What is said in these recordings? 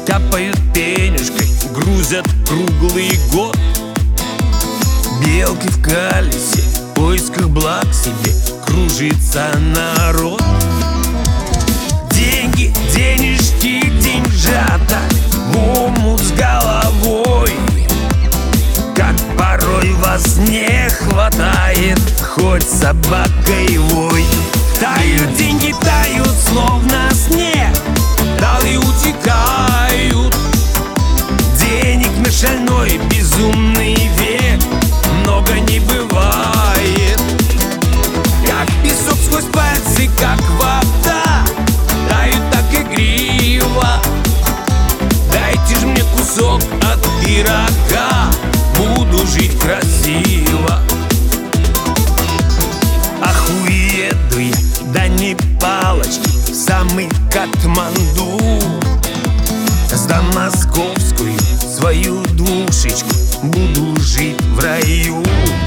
капают пенюшкой, грузят круглый год. Белки в колесе, в поисках благ себе кружится народ. Деньги, денежки, деньжата в омут с головой. Как порой вас не хватает, хоть собакой вой. Тают деньги, тают, словно снег, далы утекают. Денег на шальной безумный век много не бывает. Как песок сквозь пальцы, как вода, тают так игриво. Дайте ж мне кусок от пирога, буду жить красиво. Ах, уеду я, да не палочки, в самый Катманду. Сдам московскую свою душечку, буду жить в раю.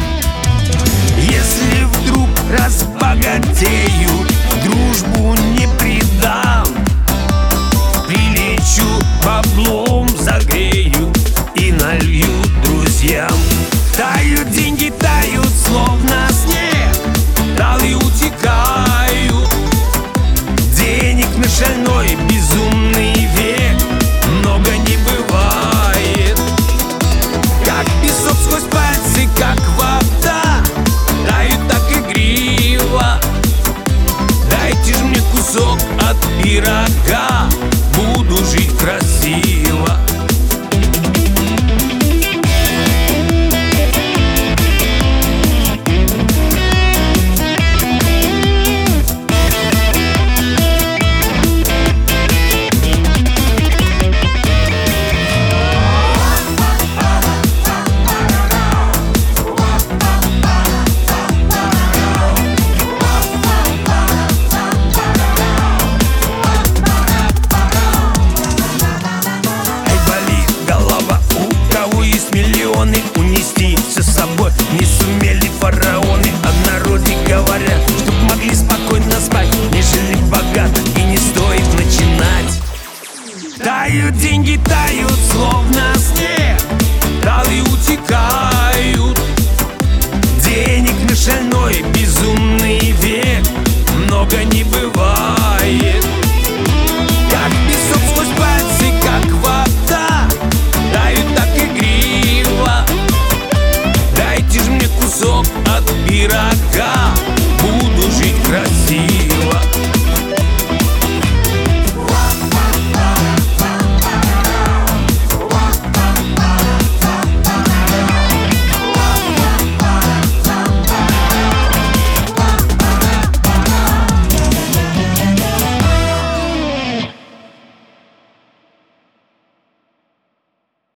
Если вдруг разбогатею, дружбу не предам. Прилечу, баблом загрею и налью друзьям. Тают деньги, тают, словно снег, далы утекают. Денег на шальной безумный век много не бывает. Как песок сквозь пальцы, как вода, тают так игриво. Дайте ж мне кусок от пирога, буду жить красиво. Унести все с собой не сумели фараоны. О народе говорят, чтоб могли спокойно спать, не жили богато и не стоит начинать. Тают деньги, тают, словно снег, далы утекают. Денег на шальной безумный век много не бывает.